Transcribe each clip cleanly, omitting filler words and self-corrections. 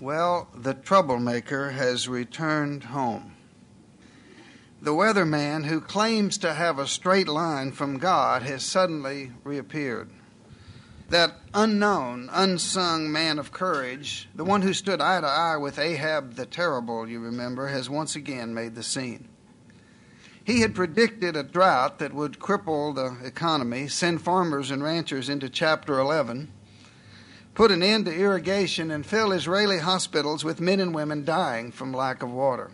Well, the troublemaker has returned home. The weatherman who claims to have a straight line from God has suddenly reappeared. That unknown, unsung man of courage, the one who stood eye to eye with Ahab the Terrible, you remember, has once again made the scene. He had predicted a drought that would cripple the economy, send farmers and ranchers into Chapter 11, put an end to irrigation, and fill Israeli hospitals with men and women dying from lack of water.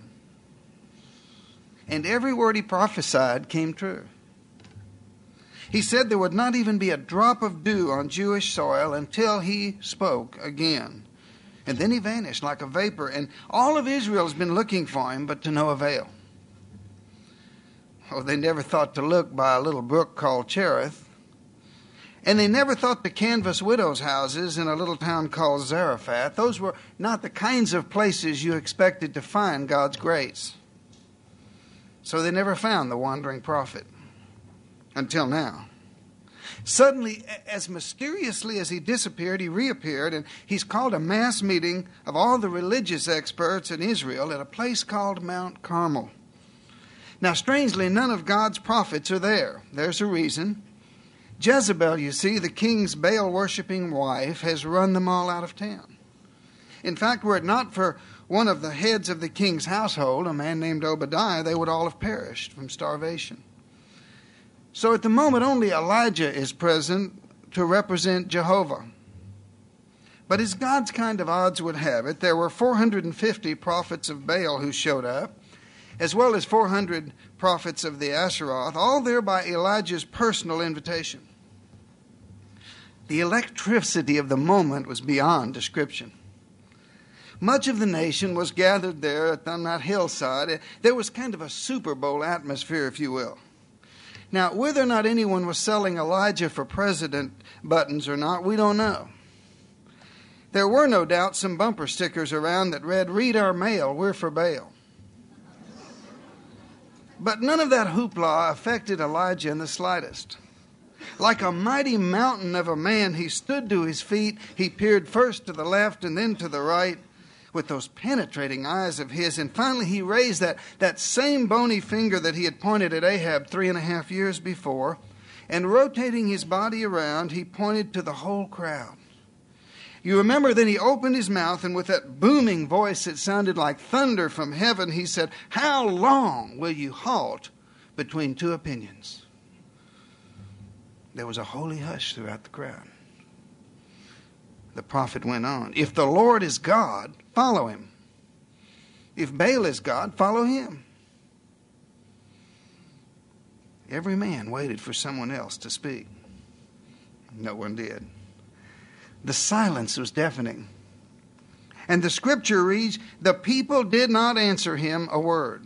And every word he prophesied came true. He said there would not even be a drop of dew on Jewish soil until he spoke again. And then he vanished like a vapor, and all of Israel has been looking for him, but to no avail. Oh, they never thought to look by a little brook called Cherith. And they never thought to canvass widows' houses in a little town called Zarephath. Those were not the kinds of places you expected to find God's grace. So they never found the wandering prophet. Until now. Suddenly, as mysteriously as he disappeared, he reappeared, and he's called a mass meeting of all the religious experts in Israel at a place called Mount Carmel. Now, strangely, none of God's prophets are there. There's a reason. Jezebel, you see, the king's Baal-worshipping wife, has run them all out of town. In fact, were it not for one of the heads of the king's household, a man named Obadiah, they would all have perished from starvation. So at the moment, only Elijah is present to represent Jehovah. But as God's kind of odds would have it, there were 450 prophets of Baal who showed up, as well as 400 prophets of the Asheroth, all there by Elijah's personal invitation. The electricity of the moment was beyond description. Much of the nation was gathered there on that hillside. There was kind of a Super Bowl atmosphere, if you will. Now, whether or not anyone was selling Elijah for president buttons or not, we don't know. There were no doubt some bumper stickers around that read, "Read our mail, we're for Baal." But none of that hoopla affected Elijah in the slightest. Like a mighty mountain of a man, he stood to his feet. He peered first to the left and then to the right with those penetrating eyes of his. And finally he raised that same bony finger that he had pointed at Ahab 3.5 years before. And rotating his body around, he pointed to the whole crowd. You remember, then he opened his mouth, and with that booming voice that sounded like thunder from heaven, he said, "How long will you halt between two opinions?" There was a holy hush throughout the crowd. The prophet went on, "If the Lord is God, follow him. If Baal is God, follow him." Every man waited for someone else to speak. No one did. The silence was deafening. And the scripture reads, "The people did not answer him a word."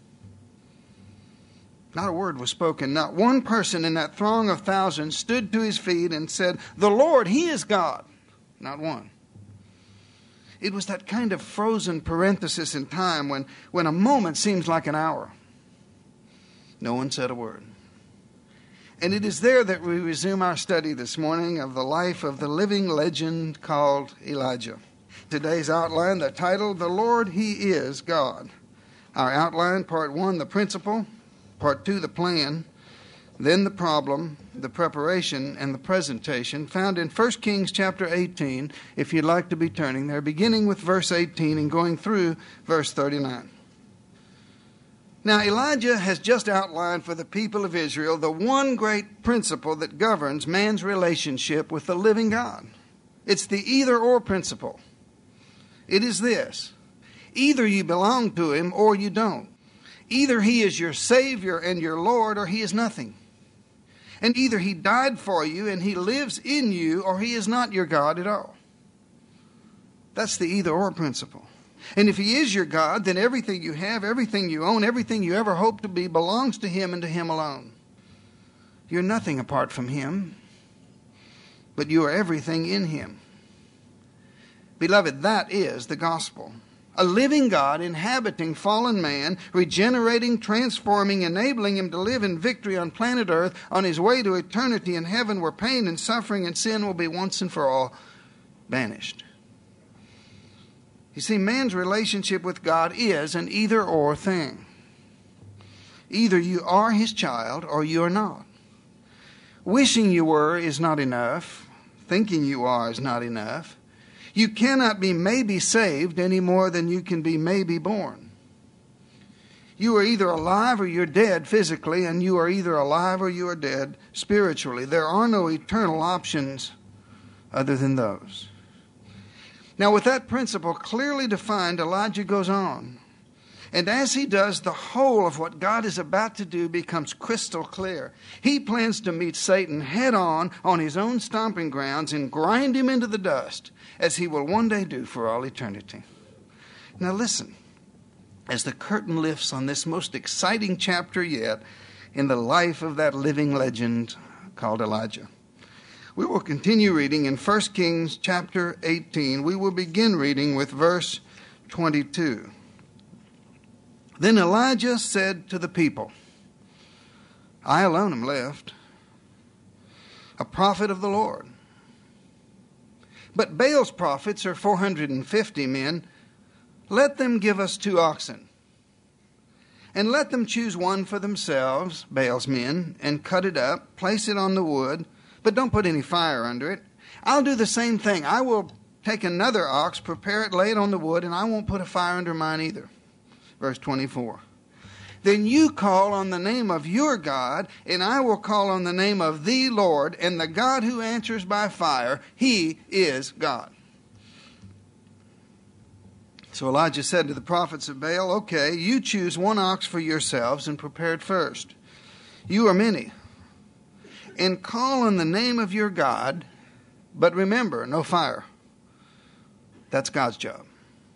Not a word was spoken. Not one person in that throng of thousands stood to his feet and said, "The Lord, he is God." Not one. It was that kind of frozen parenthesis in time when a moment seems like an hour. No one said a word. And it is there that we resume our study this morning of the life of the living legend called Elijah. Today's outline, the title, "The Lord, He is God." Our outline, part 1, the principle, part 2, the plan, then the problem, the preparation, and the presentation, found in 1 Kings chapter 18, if you'd like to be turning there, beginning with verse 18 and going through verse 39. Now, Elijah has just outlined for the people of Israel the one great principle that governs man's relationship with the living God. It's the either-or principle. It is this: either you belong to him or you don't. Either he is your Savior and your Lord, or he is nothing. And either he died for you and he lives in you, or he is not your God at all. That's the either-or principle. And if he is your God, then everything you have, everything you own, everything you ever hope to be belongs to him and to him alone. You're nothing apart from him, but you are everything in him. Beloved, that is the gospel. A living God inhabiting fallen man, regenerating, transforming, enabling him to live in victory on planet Earth on his way to eternity in heaven, where pain and suffering and sin will be once and for all banished. You see, man's relationship with God is an either-or thing. Either you are his child or you are not. Wishing you were is not enough. Thinking you are is not enough. You cannot be maybe saved any more than you can be maybe born. You are either alive or you're dead physically, and you are either alive or you are dead spiritually. There are no eternal options other than those. Now, with that principle clearly defined, Elijah goes on. And as he does, the whole of what God is about to do becomes crystal clear. He plans to meet Satan head on his own stomping grounds and grind him into the dust, as he will one day do for all eternity. Now listen, as the curtain lifts on this most exciting chapter yet in the life of that living legend called Elijah. We will continue reading in 1 Kings chapter 18. We will begin reading with verse 22. Then Elijah said to the people, I alone am left, a prophet of the Lord. But Baal's prophets are 450 men. Let them give us 2 oxen. And let them choose one for themselves, Baal's men, and cut it up, place it on the wood, but don't put any fire under it. I'll do the same thing. I will take another ox, prepare it, lay it on the wood, and I won't put a fire under mine either. Verse 24. Then you call on the name of your God, and I will call on the name of the Lord, and the God who answers by fire, he is God. So Elijah said to the prophets of Baal, okay, you choose 1 ox for yourselves and prepare it first. You are many. And call on the name of your God, but remember, no fire. That's God's job.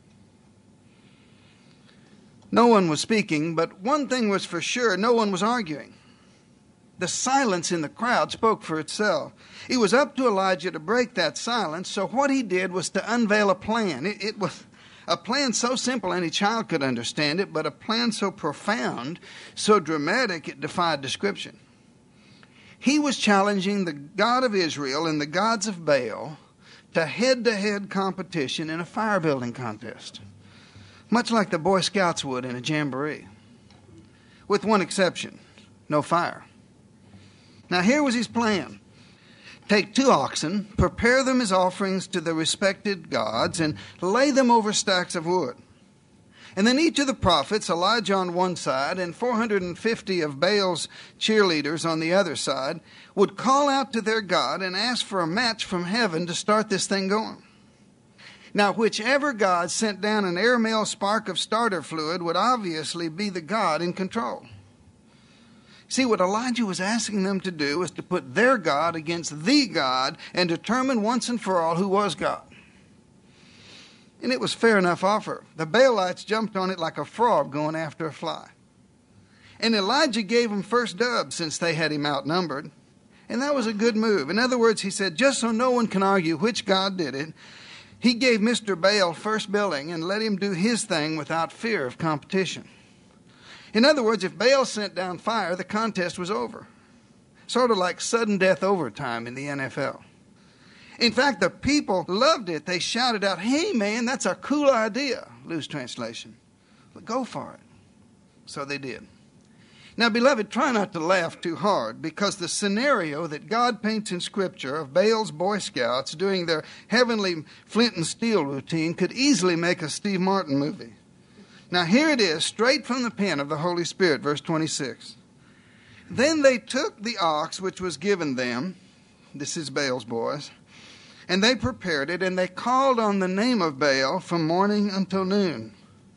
No one was speaking, but one thing was for sure, no one was arguing. The silence in the crowd spoke for itself. It was up to Elijah to break that silence, so what he did was to unveil a plan. It was a plan so simple any child could understand it, but a plan so profound, so dramatic, it defied description. He was challenging the God of Israel and the gods of Baal to head-to-head competition in a fire-building contest, much like the Boy Scouts would in a jamboree, with one exception, no fire. Now here was his plan. Take 2 oxen, prepare them as offerings to the respected gods, and lay them over stacks of wood. And then each of the prophets, Elijah on one side and 450 of Baal's cheerleaders on the other side, would call out to their God and ask for a match from heaven to start this thing going. Now, whichever god sent down an airmail spark of starter fluid would obviously be the god in control. See, what Elijah was asking them to do was to put their God against the God and determine once and for all who was God. And it was fair enough offer. The Baalites jumped on it like a frog going after a fly. And Elijah gave them first dub since they had him outnumbered. And that was a good move. In other words, he said, just so no one can argue which God did it, he gave Mr. Baal first billing and let him do his thing without fear of competition. In other words, if Baal sent down fire, the contest was over. Sort of like sudden death overtime in the NFL. In fact, the people loved it. They shouted out, hey man, that's a cool idea. Loose translation. But go for it. So they did. Now, beloved, try not to laugh too hard, because the scenario that God paints in Scripture of Baal's Boy Scouts doing their heavenly flint and steel routine could easily make a Steve Martin movie. Now, here it is, straight from the pen of the Holy Spirit, verse 26. Then they took the ox which was given them, this is Baal's boys, and they prepared it, and they called on the name of Baal from morning until noon.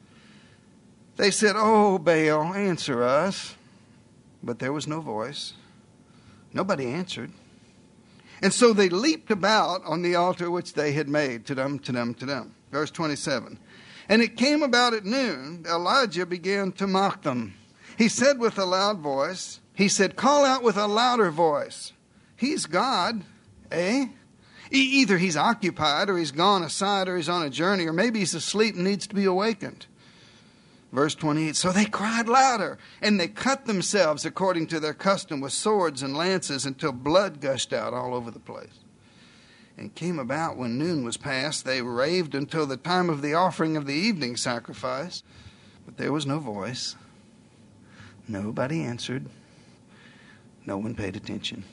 They said, oh, Baal, answer us. But there was no voice. Nobody answered. And so they leaped about on the altar which they had made. Ta-dum, ta-dum, ta-dum. Verse 27. And it came about at noon, Elijah began to mock them. He said with a loud voice, he said, call out with a louder voice. He's God, eh? Either he's occupied, or he's gone aside, or he's on a journey, or maybe he's asleep and needs to be awakened. Verse 28, so they cried louder, and they cut themselves according to their custom with swords and lances until blood gushed out all over the place. And it came about when noon was past, they raved until the time of the offering of the evening sacrifice. But there was no voice. Nobody answered. No one paid attention.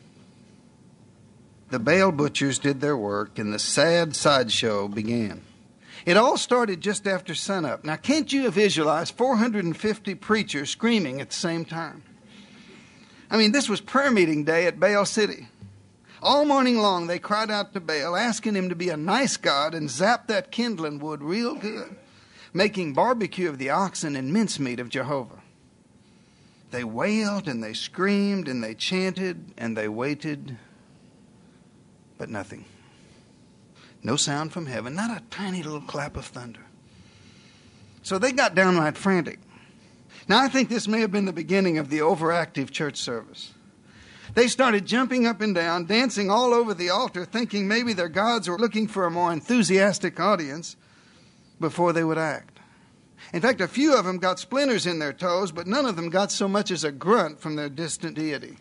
The Baal butchers did their work, and the sad sideshow began. It all started just after sunup. Now, can't you visualize 450 preachers screaming at the same time? I mean, this was prayer meeting day at Baal City. All morning long, they cried out to Baal, asking him to be a nice God and zap that kindling wood real good, making barbecue of the oxen and mincemeat of Jehovah. They wailed and they screamed and they chanted and they waited, but nothing. No sound from heaven, not a tiny little clap of thunder. So they got downright frantic. Now, I think this may have been the beginning of the overactive church service. They started jumping up and down, dancing all over the altar, thinking maybe their gods were looking for a more enthusiastic audience before they would act. In fact, a few of them got splinters in their toes, but none of them got so much as a grunt from their distant deity.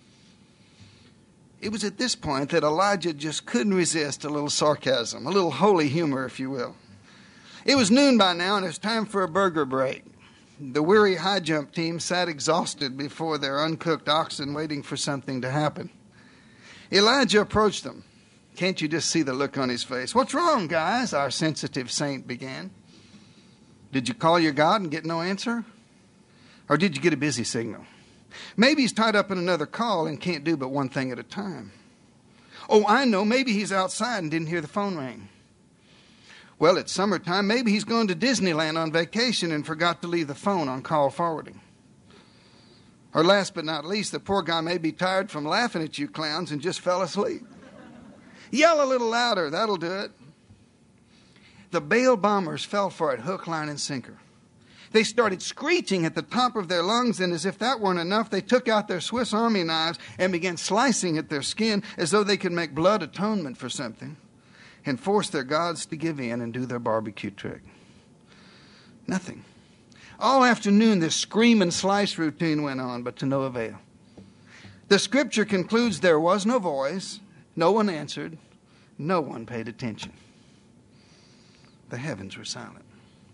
It was at this point that Elijah just couldn't resist a little sarcasm, a little holy humor, if you will. It was noon by now, and it was time for a burger break. The weary high jump team sat exhausted before their uncooked oxen, waiting for something to happen. Elijah approached them. Can't you just see the look on his face? "What's wrong, guys?" our sensitive saint began. "Did you call your God and get no answer? Or did you get a busy signal? Maybe he's tied up in another call and can't do but one thing at a time. Oh, I know, maybe he's outside and didn't hear the phone ring. Well, it's summertime. Maybe he's gone to Disneyland on vacation and forgot to leave the phone on call forwarding. Or last but not least, the poor guy may be tired from laughing at you clowns and just fell asleep. Yell a little louder, that'll do it." The Baal bombers fell for it hook, line, and sinker. They started screeching at the top of their lungs, and as if that weren't enough, they took out their Swiss Army knives and began slicing at their skin as though they could make blood atonement for something, and force their gods to give in and do their barbecue trick. Nothing. All afternoon, this scream and slice routine went on, but to no avail. The scripture concludes there was no voice, no one answered, no one paid attention. The heavens were silent.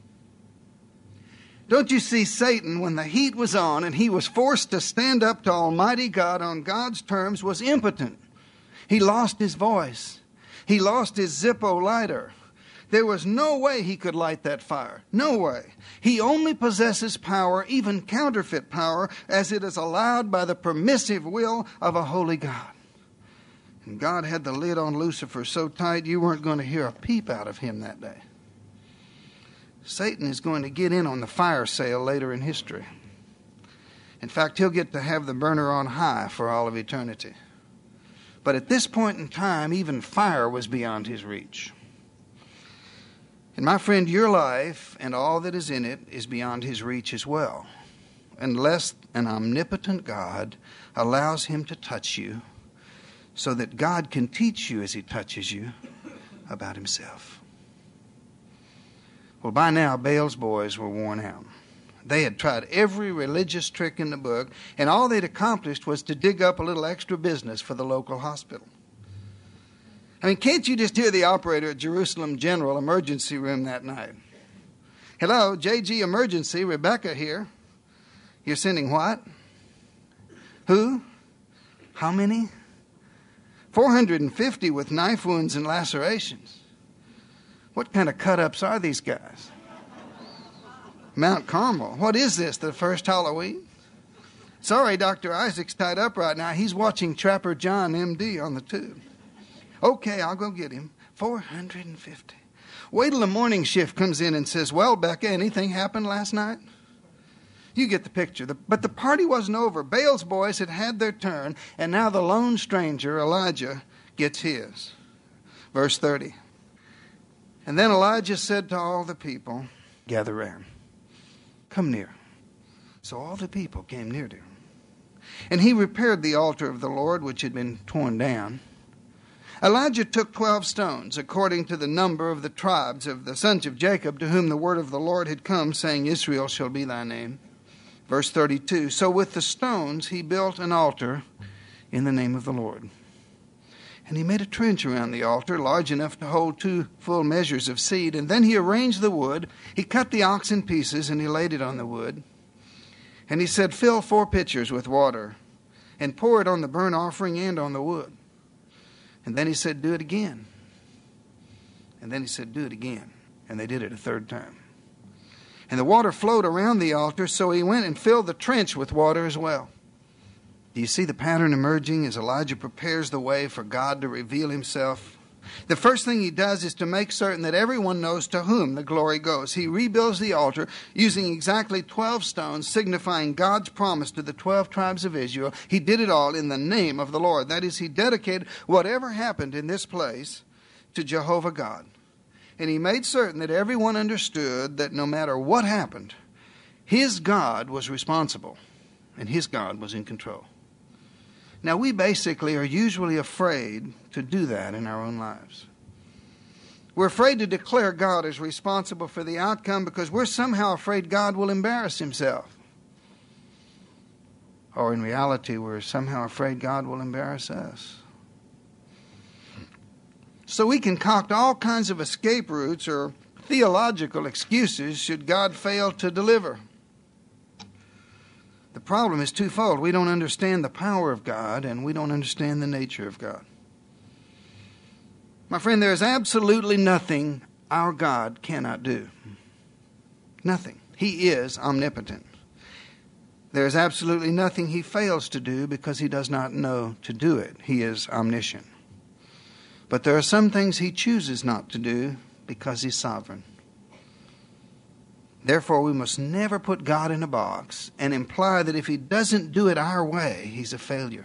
Don't you see, Satan, when the heat was on and he was forced to stand up to Almighty God on God's terms, was impotent. He lost his voice. He lost his Zippo lighter. There was no way he could light that fire. No way. He only possesses power, even counterfeit power, as it is allowed by the permissive will of a holy God. And God had the lid on Lucifer so tight you weren't going to hear a peep out of him that day. Satan is going to get in on the fire sale later in history. In fact, he'll get to have the burner on high for all of eternity. But at this point in time, even fire was beyond his reach. And my friend, your life and all that is in it is beyond his reach as well, unless an omnipotent God allows him to touch you so that God can teach you as he touches you about himself. Well, by now, Baal's boys were worn out. They had tried every religious trick in the book, and all they'd accomplished was to dig up a little extra business for the local hospital. I mean, can't you just hear the operator at Jerusalem General Emergency Room that night? "Hello, JG Emergency, Rebecca here. You're sending what? Who? How many? 450 with knife wounds and lacerations. What kind of cut-ups are these guys? Mount Carmel. What is this, the first Halloween? Sorry, Dr. Isaac's tied up right now. He's watching Trapper John, M.D., on the tube. Okay, I'll go get him. 450. Wait till the morning shift comes in and says, well, Becca, anything happened last night? You get the picture. But the party wasn't over. Baal's boys had had their turn, and now the lone stranger, Elijah, gets his. Verse 30. And then Elijah said to all the people, gather round. Come near. So all the people came near to him. And he repaired the altar of the Lord, which had been torn down. Elijah took 12 stones, according to the number of the tribes of the sons of Jacob, to whom the word of the Lord had come, saying, Israel shall be thy name. Verse 32. So with the stones he built an altar in the name of the Lord. And he made a trench around the altar, large enough to hold 2 full measures of seed. And then he arranged the wood. He cut the ox in pieces, and he laid it on the wood. And he said, fill 4 pitchers with water, and pour it on the burnt offering and on the wood. And then he said, do it again. And then he said, do it again. And they did it a 3rd time. And the water flowed around the altar, so he went and filled the trench with water as well. Do you see the pattern emerging as Elijah prepares the way for God to reveal himself? The first thing he does is to make certain that everyone knows to whom the glory goes. He rebuilds the altar using exactly 12 stones, signifying God's promise to the 12 tribes of Israel. He did it all in the name of the Lord. That is, he dedicated whatever happened in this place to Jehovah God. And he made certain that everyone understood that no matter what happened, his God was responsible and his God was in control. Now, we basically are usually afraid to do that in our own lives. We're afraid to declare God as responsible for the outcome because we're somehow afraid God will embarrass himself. Or in reality, we're somehow afraid God will embarrass us. So we concoct all kinds of escape routes or theological excuses should God fail to deliver. The problem is twofold. We don't understand the power of God, and we don't understand the nature of God. My friend, there is absolutely nothing our God cannot do. Nothing. He is omnipotent. There is absolutely nothing he fails to do because he does not know to do it. He is omniscient. But there are some things he chooses not to do because he's sovereign. Therefore, we must never put God in a box and imply that if he doesn't do it our way, he's a failure.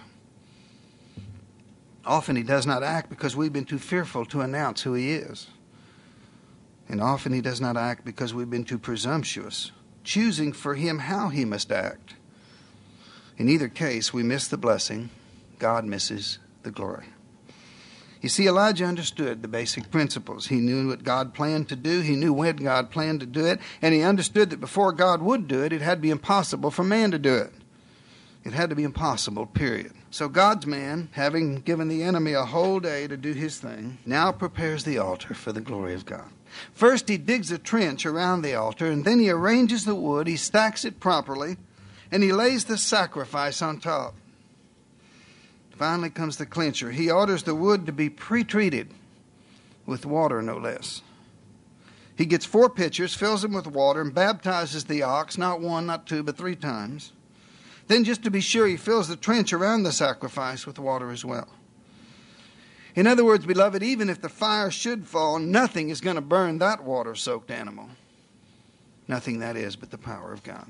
Often he does not act because we've been too fearful to announce who he is. And often he does not act because we've been too presumptuous, choosing for him how he must act. In either case, we miss the blessing. God misses the glory. You see, Elijah understood the basic principles. He knew what God planned to do. He knew when God planned to do it. And he understood that before God would do it, it had to be impossible for man to do it. It had to be impossible, period. So God's man, having given the enemy a whole day to do his thing, now prepares the altar for the glory of God. First, he digs a trench around the altar, and then he arranges the wood, he stacks it properly, and he lays the sacrifice on top. Finally comes the clincher. He orders the wood to be pre-treated with water, no less. He gets 4 pitchers, fills them with water, and baptizes the ox, not 1, not 2, but 3 times. Then, just to be sure, he fills the trench around the sacrifice with water as well. In other words, beloved, even if the fire should fall, nothing is going to burn that water-soaked animal. Nothing, that is, but the power of God.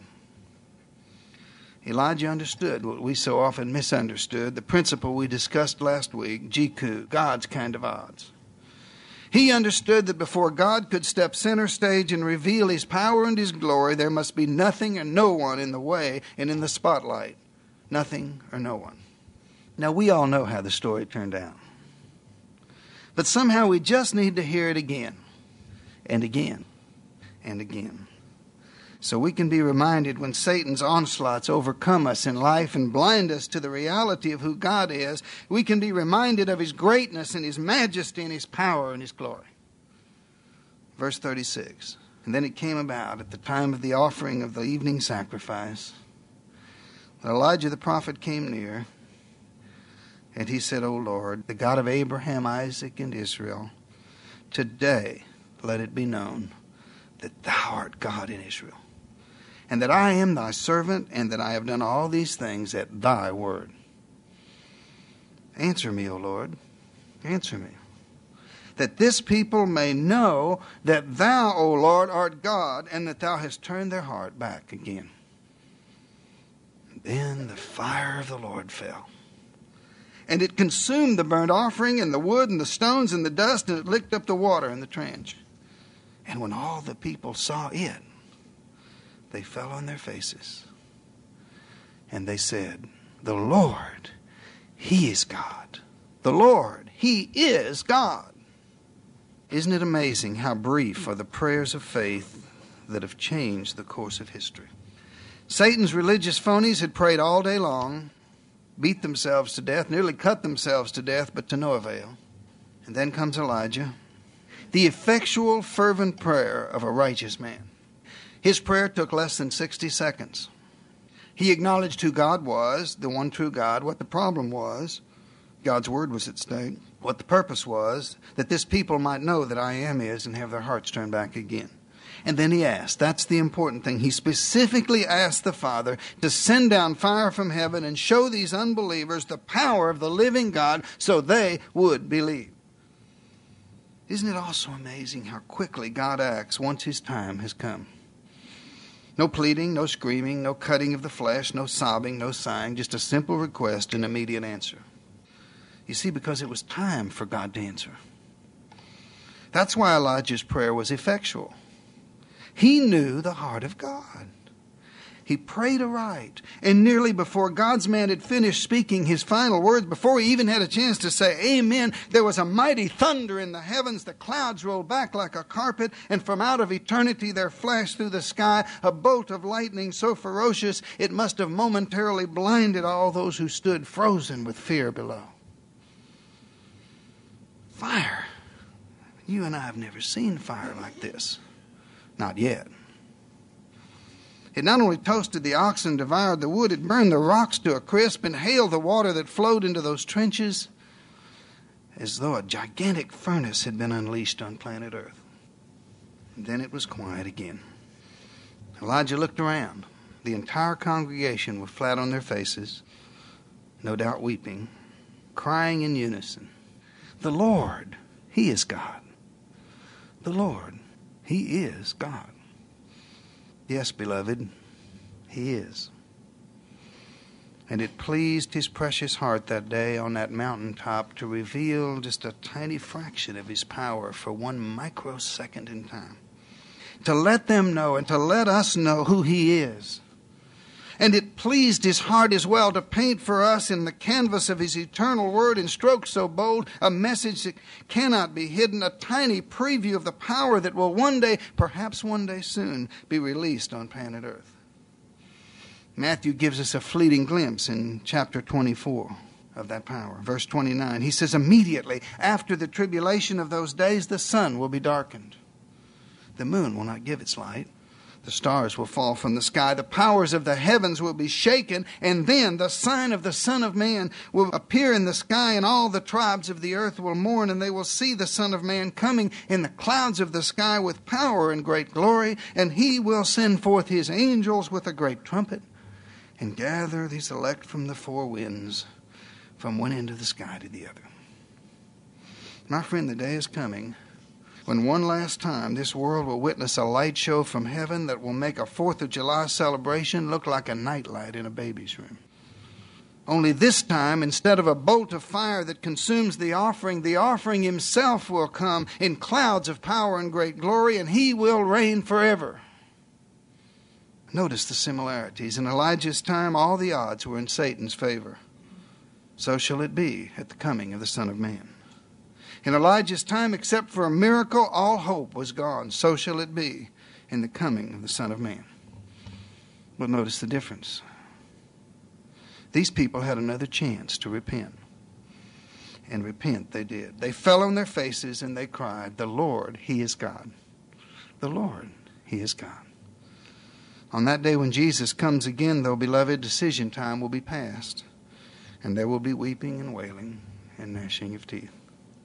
Elijah understood what we so often misunderstood, the principle we discussed last week, Jiku, God's kind of odds. He understood that before God could step center stage and reveal his power and his glory, there must be nothing and no one in the way and in the spotlight. Nothing or no one. Now, we all know how the story turned out. But somehow we just need to hear it again and again and again. So we can be reminded when Satan's onslaughts overcome us in life and blind us to the reality of who God is, we can be reminded of his greatness and his majesty and his power and his glory. Verse 36, and then it came about at the time of the offering of the evening sacrifice, that Elijah the prophet came near, and he said, O Lord, the God of Abraham, Isaac, and Israel, today let it be known that thou art God in Israel, and that I am thy servant, and that I have done all these things at thy word. Answer me, O Lord, answer me, that this people may know that thou, O Lord, art God, and that thou hast turned their heart back again. Then the fire of the Lord fell, and it consumed the burnt offering and the wood and the stones and the dust, and it licked up the water in the trench. And when all the people saw it, they fell on their faces. And they said, the Lord, he is God. The Lord, he is God. Isn't it amazing how brief are the prayers of faith that have changed the course of history? Satan's religious phonies had prayed all day long, beat themselves to death, nearly cut themselves to death, but to no avail. And then comes Elijah, the effectual, fervent prayer of a righteous man. His prayer took less than 60 seconds. He acknowledged who God was, the one true God, what the problem was. God's word was at stake. What the purpose was, that this people might know that I am is and have their hearts turned back again. And then he asked, that's the important thing. He specifically asked the Father to send down fire from heaven and show these unbelievers the power of the living God so they would believe. Isn't it also amazing how quickly God acts once his time has come? No pleading, no screaming, no cutting of the flesh, no sobbing, no sighing, just a simple request and immediate answer. You see, because it was time for God to answer. That's why Elijah's prayer was effectual. He knew the heart of God. He prayed aright, and nearly before God's man had finished speaking his final words, before he even had a chance to say amen, there was a mighty thunder in the heavens. The clouds rolled back like a carpet, and from out of eternity there flashed through the sky a bolt of lightning so ferocious it must have momentarily blinded all those who stood frozen with fear below. Fire. You and I have never seen fire like this. Not yet. It not only toasted the oxen, devoured the wood, it burned the rocks to a crisp and hailed the water that flowed into those trenches as though a gigantic furnace had been unleashed on planet Earth. And then it was quiet again. Elijah looked around. The entire congregation were flat on their faces, no doubt weeping, crying in unison. The Lord, He is God. The Lord, He is God. Yes, beloved, He is. And it pleased His precious heart that day on that mountaintop to reveal just a tiny fraction of His power for 1 microsecond in time. To let them know and to let us know who He is. And it pleased His heart as well to paint for us in the canvas of His eternal word in strokes so bold, a message that cannot be hidden, a tiny preview of the power that will one day, perhaps one day soon, be released on planet Earth. Matthew gives us a fleeting glimpse in chapter 24 of that power. Verse 29, he says, immediately after the tribulation of those days, the sun will be darkened. The moon will not give its light. The stars will fall from the sky. The powers of the heavens will be shaken. And then the sign of the Son of Man will appear in the sky, and all the tribes of the earth will mourn, and they will see the Son of Man coming in the clouds of the sky with power and great glory. And He will send forth His angels with a great trumpet and gather these elect from the four winds, from one end of the sky to the other. My friend, the day is coming when one last time this world will witness a light show from heaven that will make a 4th of July celebration look like a nightlight in a baby's room. Only this time, instead of a bolt of fire that consumes the offering Himself will come in clouds of power and great glory, and He will reign forever. Notice the similarities. In Elijah's time, all the odds were in Satan's favor. So shall it be at the coming of the Son of Man. In Elijah's time, except for a miracle, all hope was gone. So shall it be in the coming of the Son of Man. But notice the difference. These people had another chance to repent. And repent they did. They fell on their faces and they cried, the Lord, He is God. The Lord, He is God. On that day when Jesus comes again, though, beloved, decision time will be past. And there will be weeping and wailing and gnashing of teeth.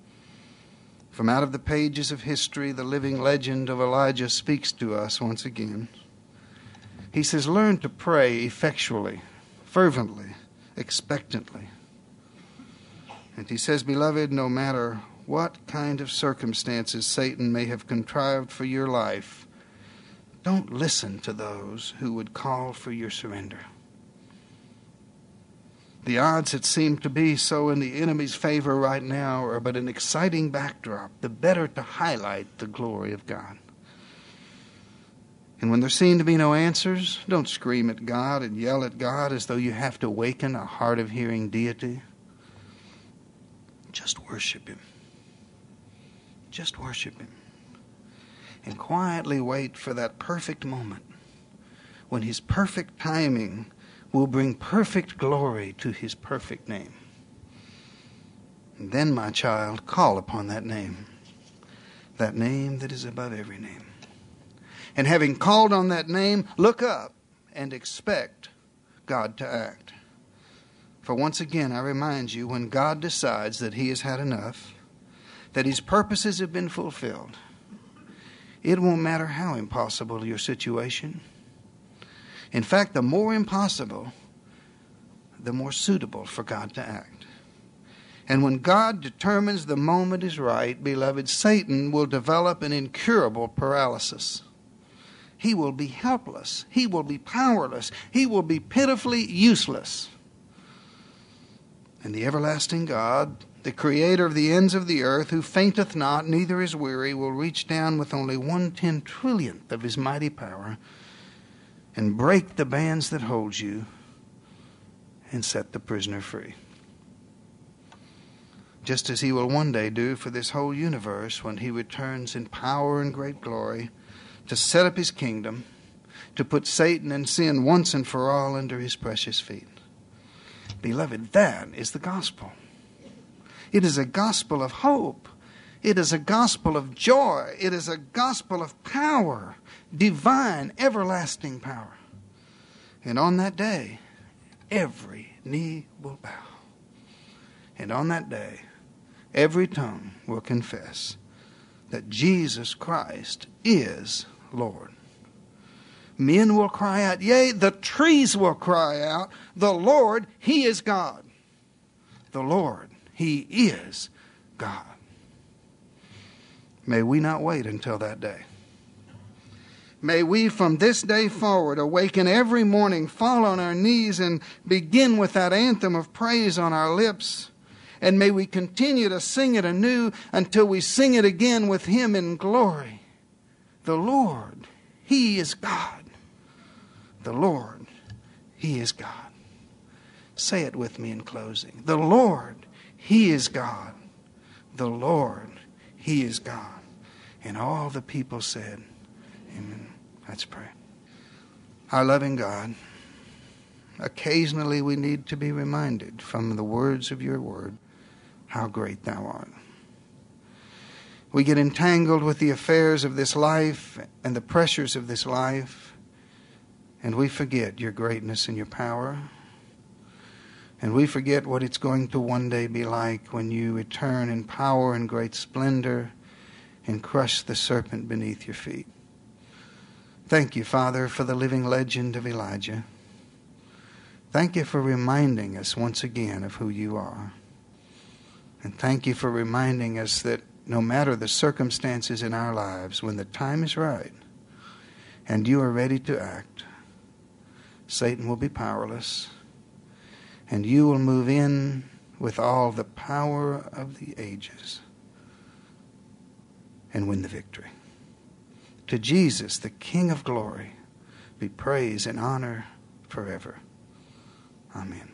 From out of the pages of history, the living legend of Elijah speaks to us once again. He says, learn to pray effectually, fervently, expectantly. And he says, beloved, no matter what kind of circumstances Satan may have contrived for your life, don't listen to those who would call for your surrender. The odds that seem to be so in the enemy's favor right now are but an exciting backdrop, the better to highlight the glory of God. And when there seem to be no answers, don't scream at God and yell at God as though you have to awaken a hard-of-hearing deity. Just worship Him. Just worship Him. And quietly wait for that perfect moment when His perfect timing will bring perfect glory to his perfect name. And then, my child, call upon that name that is above every name. And having called on that name, look up and expect God to act. For once again, I remind you, when God decides that he has had enough, that his purposes have been fulfilled, it won't matter how impossible your situation. In fact, the more impossible, the more suitable for God to act. And when God determines the moment is right, beloved, Satan will develop an incurable paralysis. He will be helpless. He will be powerless. He will be pitifully useless. And the everlasting God, the creator of the ends of the earth, who fainteth not, neither is weary, will reach down with only 1/10,000,000,000th of his mighty power and break the bands that hold you and set the prisoner free. Just as he will one day do for this whole universe when he returns in power and great glory to set up his kingdom, to put Satan and sin once and for all under his precious feet. Beloved, that is the gospel. It is a gospel of hope. It is a gospel of joy. It is a gospel of power, divine, everlasting power. And on that day, every knee will bow. And on that day, every tongue will confess that Jesus Christ is Lord. Men will cry out, yea, the trees will cry out, the Lord, he is God. The Lord, he is God. May we not wait until that day. May we from this day forward awaken every morning, fall on our knees, and begin with that anthem of praise on our lips. And may we continue to sing it anew until we sing it again with him in glory. The Lord, he is God. The Lord, he is God. Say it with me in closing. The Lord, he is God. The Lord, he is God. And all the people said, amen. Let's pray. Our loving God, occasionally we need to be reminded from the words of your word how great thou art. We get entangled with the affairs of this life and the pressures of this life, and we forget your greatness and your power. And we forget what it's going to one day be like when you return in power and great splendor and crush the serpent beneath your feet. Thank you, Father, for the living legend of Elijah. Thank you for reminding us once again of who you are. And thank you for reminding us that no matter the circumstances in our lives, when the time is right and you are ready to act, Satan will be powerless, and you will move in with all the power of the ages and win the victory. To Jesus, the King of glory, be praise and honor forever. Amen.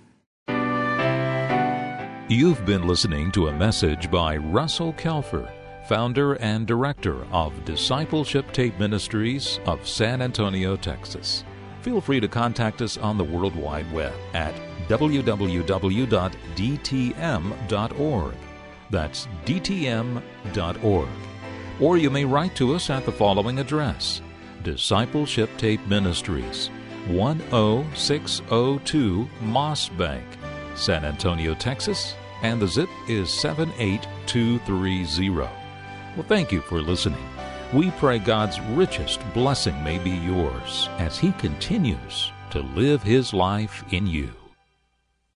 You've been listening to a message by Russell Kelfer, founder and director of Discipleship Tape Ministries of San Antonio, Texas. Feel free to contact us on the World Wide Web at www.dtm.org. That's dtm.org. Or you may write to us at the following address: Discipleship Tape Ministries, 10602 Moss Bank, San Antonio, Texas, and the zip is 78230. Well, thank you for listening. We pray God's richest blessing may be yours as He continues to live His life in you.